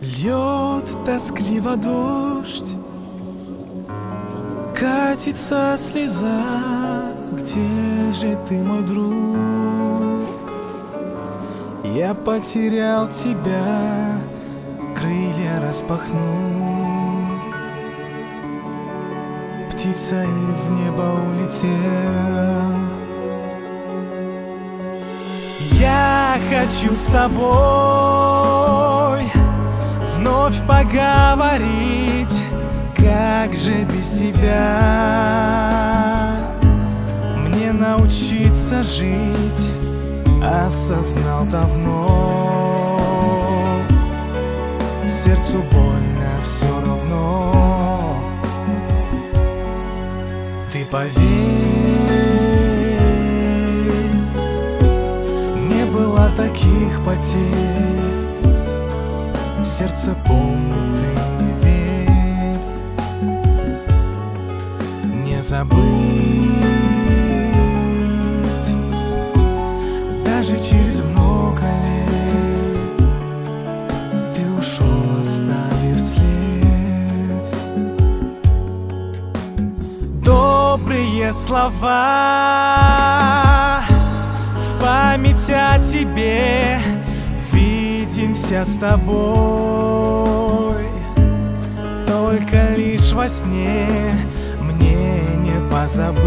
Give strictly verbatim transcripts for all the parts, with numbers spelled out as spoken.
Льет тоскливо дождь, катится слеза. Где же ты, мой друг? Я потерял тебя, крылья распахнув, птицей в небо улетел. Я хочу с тобой вновь поговорить. Как же без тебя мне научиться жить? Осознал давно, сердцу больно все равно. Ты поверь, не было таких потерь. Сердце помнит, ты не верь, не забыть. Даже через много лет ты ушел, оставив след. Добрые слова в память о тебе. Видимся с тобой только лишь во сне. Мне не позабыть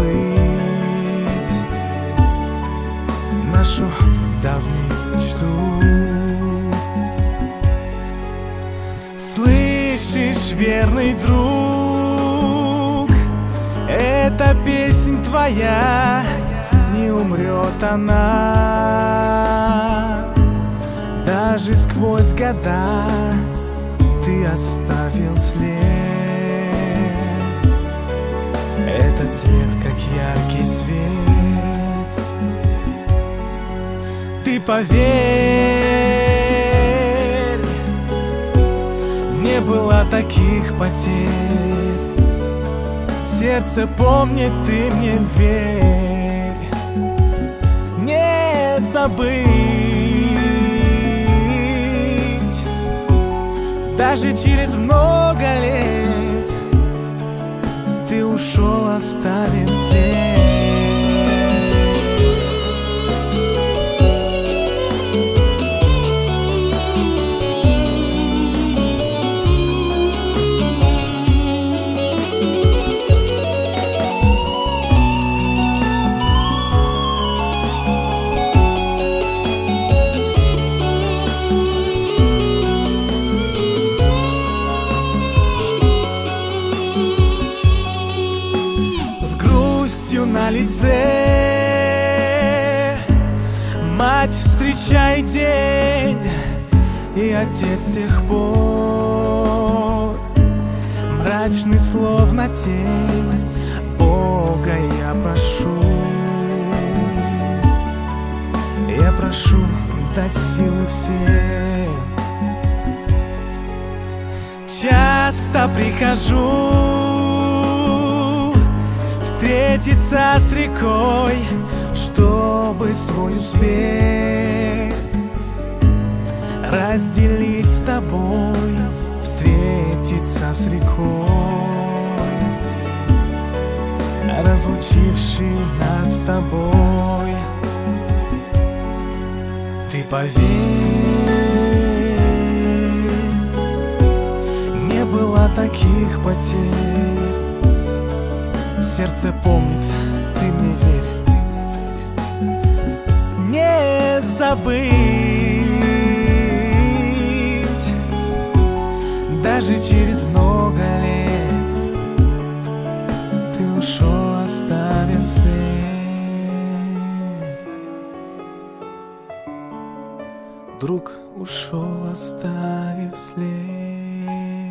нашу давнюю мечту. Слышишь, верный друг, эта песнь твоя, не умрет она. Даже сквозь года ты оставил след. Этот след, как яркий свет. Ты поверь, не было таких потерь. Сердце помнит, ты мне верь, не забыть. Даже через много лет ты ушел, оставив след. На лице мать встречай день, и отец с тех пор мрачный, словно тень. Бога я прошу, я прошу дать силы всем. Часто прихожу встретиться с рекой, чтобы свой успех разделить с тобой, встретиться с рекой, разлучивший нас с тобой. Ты поверь, не было таких потерь. Сердце помнит, ты мне верь, не забыть. Даже через много лет ты ушел, оставив след. Друг ушел, оставив след.